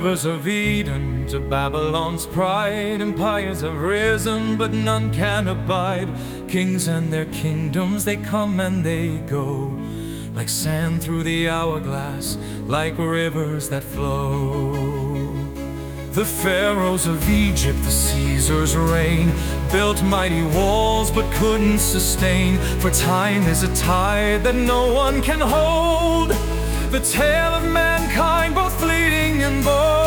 rivers of Eden to Babylon's pride. Empires have risen, but none can abide. Kings and their kingdoms, they come and they go, like sand through the hourglass, like rivers that flow. The pharaohs of Egypt, the Caesars' reign, built mighty walls but couldn't sustain. For time is a tide that no one can hold, the tale of mankind both fleeting and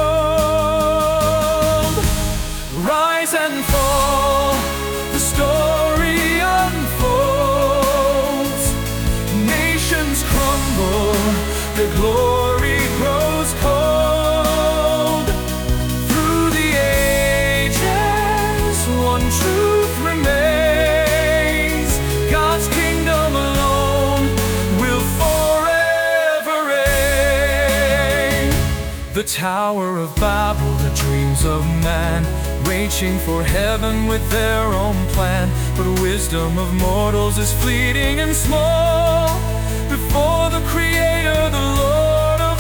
bold. Rise and fall, the story unfolds. Nations crumble, the glory grows cold. Through the ages, one truth remains: God's kingdom alone will forever reign. The Tower of Babel, the dreams of man, reaching for heaven with their own plan. But wisdom of mortals is fleeting and small before the Creator, the Lord of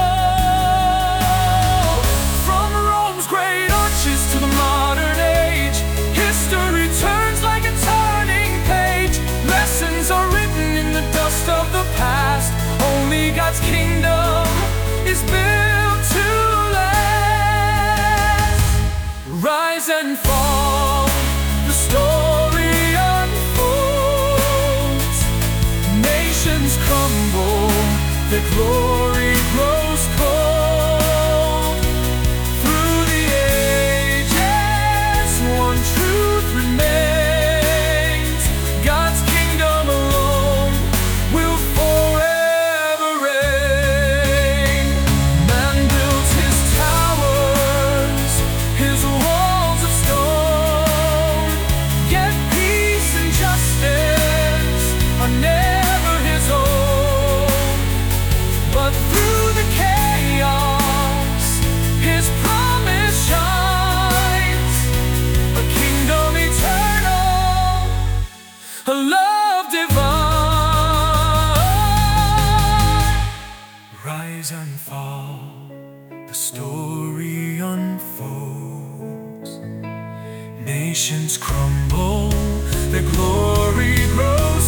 all. From Rome's great arches to the modern age, history turns like a turning page. Lessons are written in the dust of the past. Only God's kingdom is built to last. Rise and fall, the story unfolds. Nations crumble, the glory grows cold. Through the ages, one truth remains: God's kingdom alone will forever reign. Man builds his towers, his walls of stone, yet peace and justice are never his own. But through the chaos, his promise shines: a kingdom eternal, a love divine. Rise and fall, the story unfolds. Nations crumble, the glory grows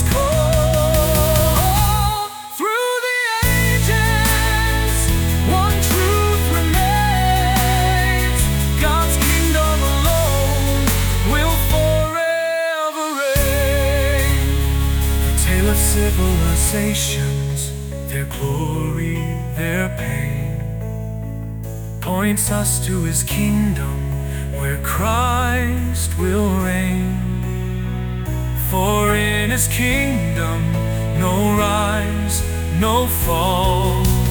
cold. Through the ages, one truth remains: God's kingdom alone will forever reign. A tale of civilizations, their glory, their pain, points us to His kingdom, where Christ will reign. For in His kingdom, no rise, no fall.